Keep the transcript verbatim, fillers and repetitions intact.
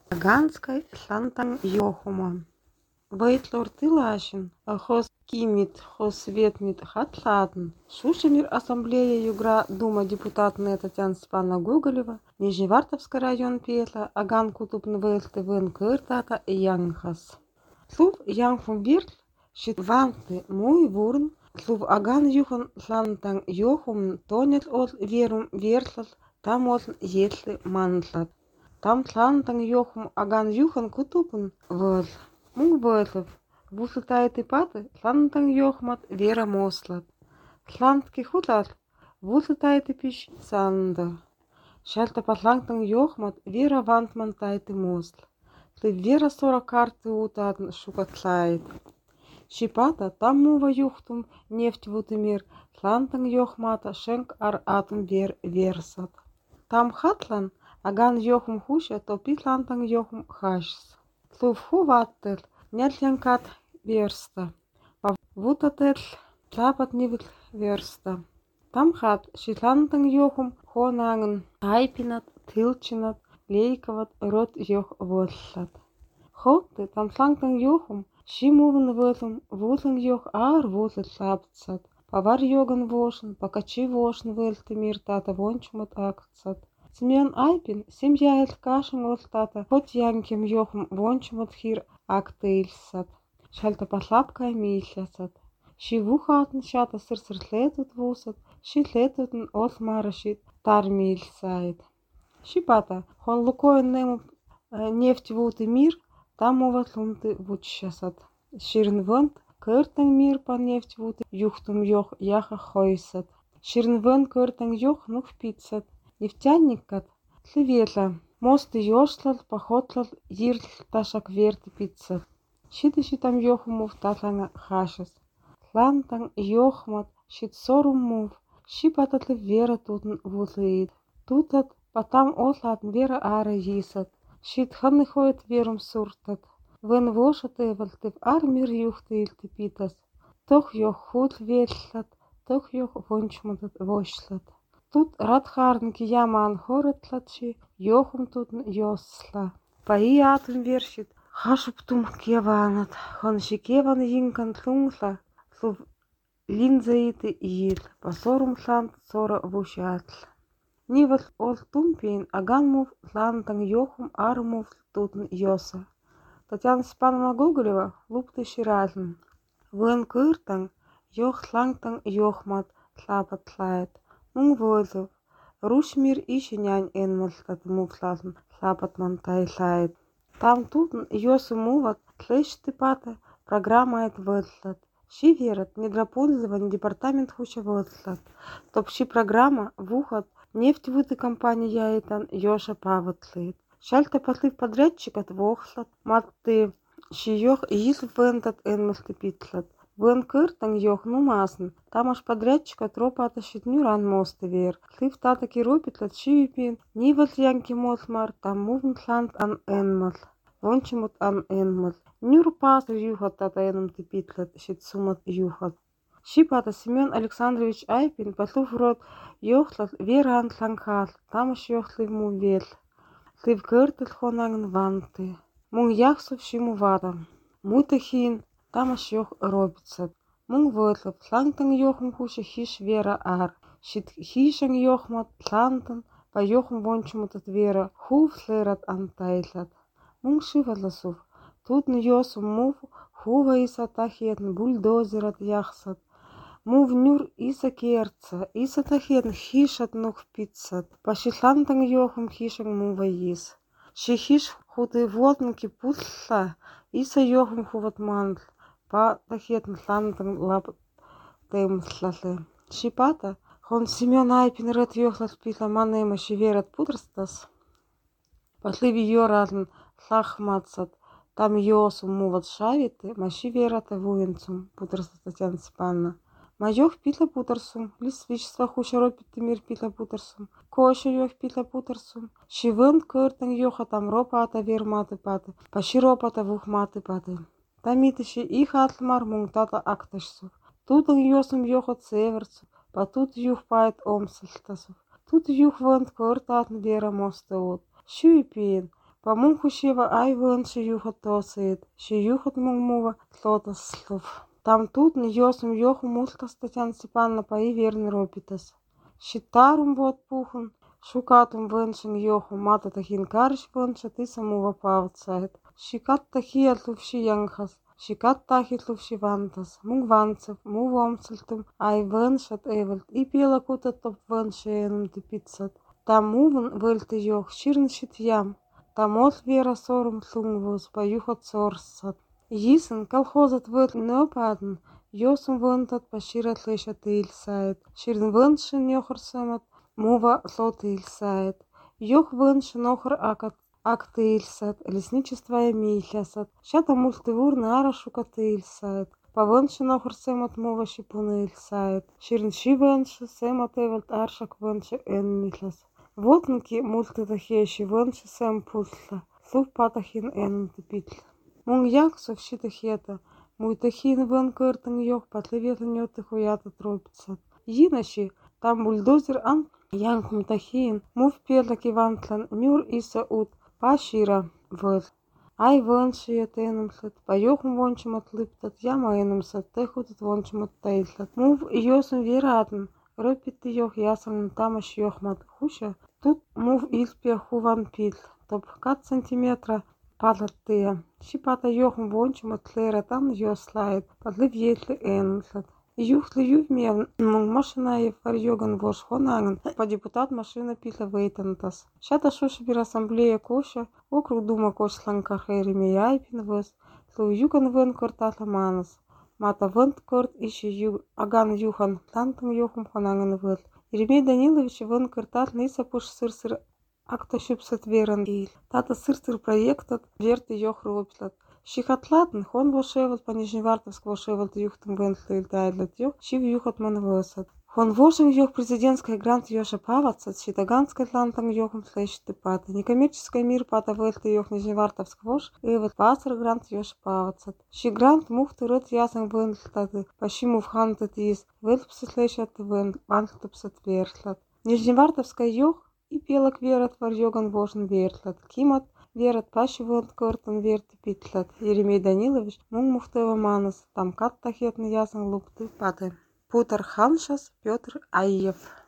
Ганской Шлантан Йохума. Вейтлор Тилашин, хос Кимит, хос Ветмит Хатладен, Шушемир Ассамблея Югра Дума депутатная Татьяна Степановна Гоголева, Нижневартовский район Петла, Аган Кутупн Вельты Вен Кыртата Янгхас. Слув Янгфун Биртл, Шит Ванты Муй Вурн, Слув Аган Юхан Шлантан Йохум Тонет от Верум Вертлал, там от Етлы Мантлат. Там Шлантан Йохум Аган Юхан Кутупн Вел. Муг Вельтлов. Вусылтайты паты, Шлантан Йохмат Вера Мослат. Шлантки Хутлат. Вусылтайты Пиш Санда. Шальта Патлантан Йохмат Вера Вантман Тайты Мосл. Ты Вера сорок карты утатн Шукатлайт. Шипата там мува юхтум нефть вутымир. Шлантан Йохмата Шенк ар атум вер версат. Там Хатлан Аган Йохум Хуша топит Лантан Йохум Хашс. Слув ваттел, нятлянкат верста. Вутател, тлапат нивл верста. Там хат, шитлантан йохум, хонанген, айпинат, тилчинат, лейковат, рот йох воллат. Хотте, там слантан йохум, шимувен вэлум, вулен йох ар вулен тлапцат. Павар йоган вошен, покачи вошен вэлтемир тата вончумат акцат. Семен Айпин, семья эль кашин олтата, хоть янким йохум вончумат хир актейлсат. Шальта патлапка милясат. Ши вухатн шата сырсырлетут вусат, ши летутн олмара ши тармильсайд. Ши пата, хон лукоен нему нефть вуты мир, там уват лунты вучшасат. Ширн вант, кыртан мир по нефть вуты, юхтум йох яха хойсат. Ширн ван кыртан йох нух пицат. Нефтяникат, светла, мосты ёшлал, похотлал, йирл ташак верты пицца. Шиты там йохумов татлана хашес. Лантан йохмат, шит сорумов, шипататлы вера тутн вутлеид. Тутат, потам отлатн вера ара йисат. Шит ханны ходит верум суртат. Вен вошат эвалтыв армир юхты илты питас. Тох йох хут веллат, тох йох вончматат вошлат. Тут радхарнки яман хоретлачи, йохум тутн йосла. Паи атм вершит, хашуптум кеванат, хонши кеван йинкан тлунгла, слув линзаиты ил, пасорум тлант сора вушатл. Нивал ол тумпин, аганмув тлантан йохум армув тутн йоса. Татьяна Степановна Гоголева, лупты ширалн. Вен кыртан, йох тлантан йохмат тлапат тлает. Мунг вользов. Рушмир ищи нянь энмалтат муфлазм тлапатман тайлайт. Там тутн йосу муват тлэшты пата программа эт вэлтлат. Ши верат недропользование департамент хуча вэлтлат. Топ ши программа вухат нефть выты компания яйтан йоша паватлит. Шальта патлыв подрядчикат вохлат. Матты ши йох йис вентат энмалты питлат. Вен кыртан йох нумасн, там аж подрядчика тропа атащит нюран мосты вер. Слив татаки ропитлат шивипин, ниват янки молмар, там мувн тлант ан энмал. Вончимут ан энмал. Нюр пас юхат тата энм типитлат, шит сумат юхат. Шипата Семен Александрович Айпин, патлув рот йохтлат веран тланкал, там аж йохтлив му вел. Слив кыртл хонагн ванты. Мун яхсов шиму вада. Мутахин. Там аж йох робится. Мунг вэлтлов, тлантан йохум хуша хиш вера ар. Шит хишан йохмат, тлантан, па йохум вончумат от вера, хув слерат антайлат. Мунг шиваласув, тутн йосум мув, хува иса тахетн бульдозерат яхсат. Мув нюр иса керца, иса тахетн хишат нух пиццат. Па шитлантан йохум хишан мува йис. Ши хиш хуты воднки путла, иса йохум хуват мандл. Па тахетн тлантан лап тэмслалэ. Шипата, хон Семен Айпин рет йохлат питла манэма шиверат путрстас. Патливи йоралн лахматсат, там йосум муват шавиты, ма шиверата вуенцум, путрстас Татьяна Степановна. Ма йох питла путрсум, лисвичества хуша ропиты мир питла путрсум, коша йох питла путрсум. Шивен кыртан йоха там ропа ата верматы паты, па широпата вухматы паты. Тамитыши их атлмар мунтата акташсов. Тут йосум йохот северцу, па тут юх пайт омсалтасов. Тут юх вант кыртатн вера мостеот. Шуипин, Помун хущева ай вон шиюхат тосает, шиюхат мумува слотослов. Там тут йосум йоху мултас Татьяна Степановна паи верный ропитас. Щитарум вот пухун, шукатум веншин йоху мата тахин карш венша ты самува павцает. Щикат тахи атлувши янгхас, щикат тахи тлувши вантас, муг ванцев, му вомцельтум, ай веншат эвелт, и пела кута топ веншенум типицат. Там мувен вельты йох, ширн щит ям. Там от вера сорум слунгвус, паюхат сорсат. Йисен колхозат вет неопаден, йосум вентат пашират лешат ильсает. Ширн веншен йохар самат, мува слот ильсает. Йох веншен охар акат акты ильсат, лесничество эмихлясат. Щата мультивур нара шукат ильсает. По веншен охар самат мува шипуна ильсает. Ширн ши венше самат эвелт аршак венше энмихляс. Вотнки мультитахеши венше сам путла. Слух патахин эн тепитл. Мунг як совщита хета, муй тахин вен кертен йох патлеветен йоты хуята тропицат. Йинаши, там бульдозер ан янкум тахин, мув петлаки вантлан, нюр иса ут, пашира вел. Ай венши ятенумслет, паёхум вончим отлыптат, яма энумсат, техутат вончим оттайлат. Мув йосум вератен, ропит йох ясам тамаш йохмат хуша, тут мув илпия хуван питл, топ кат сантиметра, патлаттыя. Щипата йохм вончим от клера там йослает, подлив етлы энмслет. Юхтлы ювмев, мунг машина ефар йоган вош хонанген, по депутат машина питла вейтантас. Щата шушибир ассамблея коша, округ дума кошланка херими яйпин вес, слу юган вен кортатла манас. Мата вент корт ищи ю аган юхан, тантам йохм хонанген вел. Еремей Данилович вен кортат ниса пуш сыр-сыр акта шипсат верен ил. Тата сыр-сыр проектат верты йох роптлат. Щихатлатн хон вошевал по Нижневартовск вошевал юхтам вентлы ильтайдлат йох, щив юхат ман весат. Хон вошем йох президентская грант йоша павацат, щитаганская тлантам йохом слэшты пата. Некоммерческая мир пата вельты йох Нижневартовск вош, эвет пасар грант йоша павацат. Щи грант мухты рот ясан вентлаты, пащи мувхантат из, вельпсы слэшат вен, вантлтапсат вертлат. Нижневартовская йох, и пелок верат вар йоган вошен вертлат. Кимат верат пащи вент кортан верты питлат. Еремей Данилович мунг мухтева манас, там кат тахетны ясан лупты паты. Путар Ханшас Петр Айев.